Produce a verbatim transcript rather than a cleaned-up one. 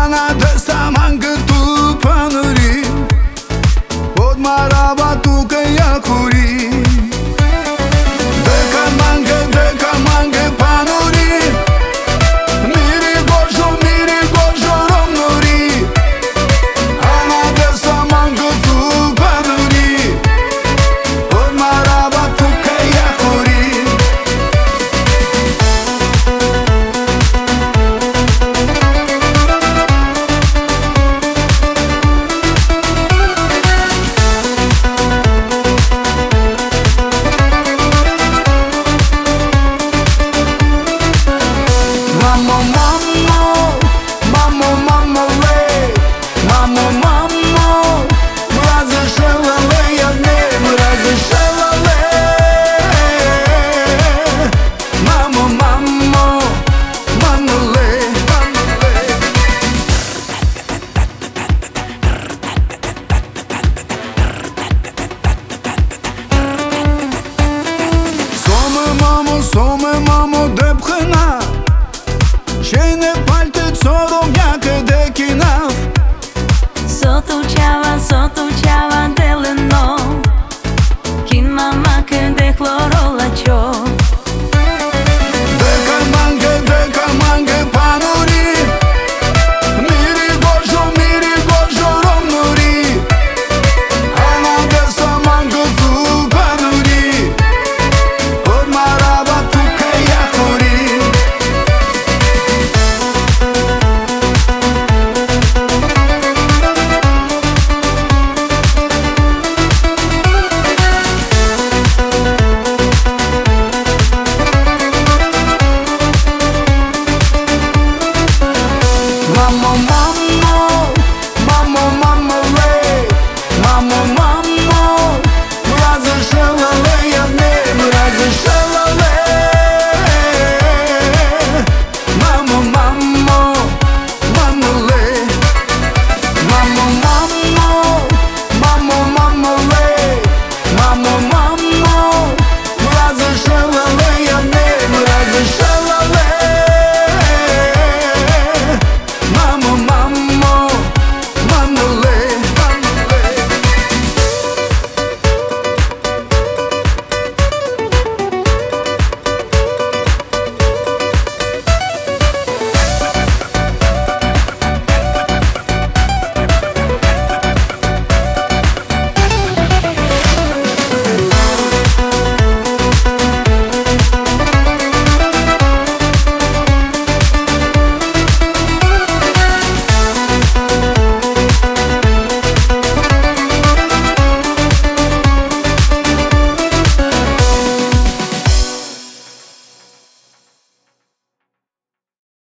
Ana de samancă tu panuri Pod maraba tu că ia curi De camancă, de camancă panuri Miri gojo, miri gojo romnuri Ana de samancă tu panuri Pod maraba tu că ia curi Mamma, mamma, mamma, mamma, lei Mamma, mamma, разрешила ли я днем, разрешила ли Mamma, mamma, mamma, lei, mamma, lei Соме, мамо, соме, мамо, de pchena Që në paltë të sorom някъде кинав Sotto ciava, sotto ciava deleno Kin mama kënde chlorolla qo Dhe kamange, dhe kamange panuri Miri gojo, miri gojo romnuri Ana dhe samange tu panuri Pod maraba tu ka jakuri Mamma, mamma, mamma, mamma, lei Mamma, mamma